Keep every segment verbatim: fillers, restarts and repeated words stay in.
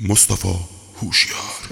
مصطفی هوشیار.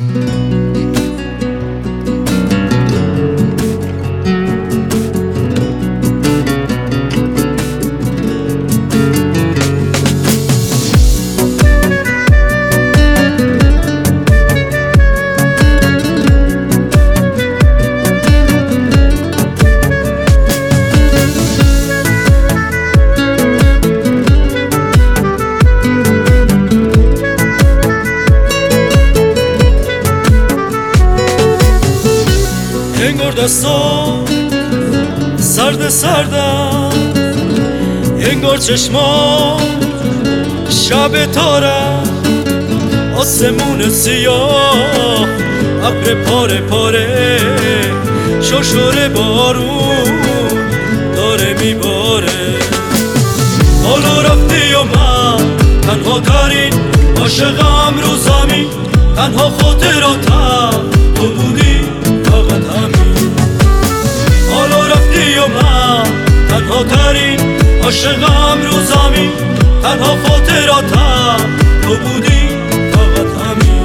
انگار دستان سرد سردم، انگار چشمان شب تارم، آسمون سیاه ابر پاره پاره، شرشر بارون داره میباره. حالا رفتی و من تنها ترین عاشقم رو زمین، تنها خاطراتم تو بودی فقط همین. حالا رفتی و من تنها ترین عاشقم رو زمین، تنها خاطراتم تو بودی فقط همین.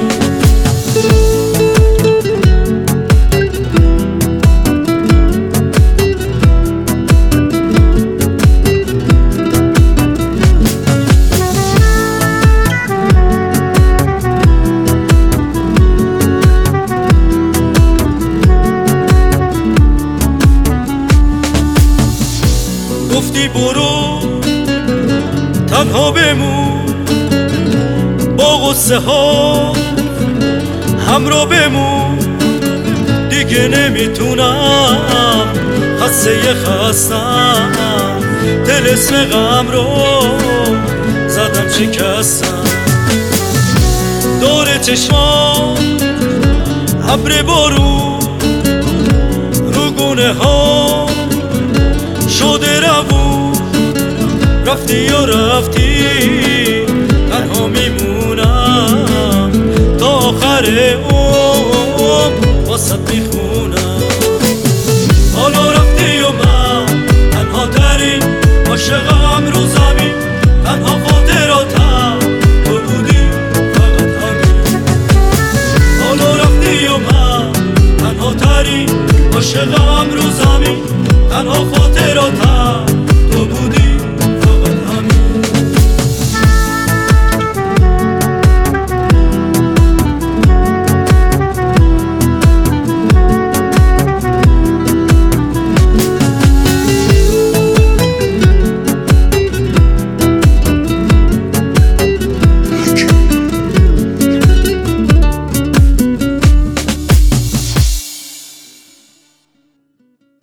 گفتی برو تنها بمون، با غصه ها همراه بمون، دیگه نمیتونم خسته خستم، طلسم غم رو زدم شکستم. دور چشمان ابر بارون رو گونه ها شده روون، رفتی یا رفتی تنها میمونم، تا آخر عمر واسه میخونم.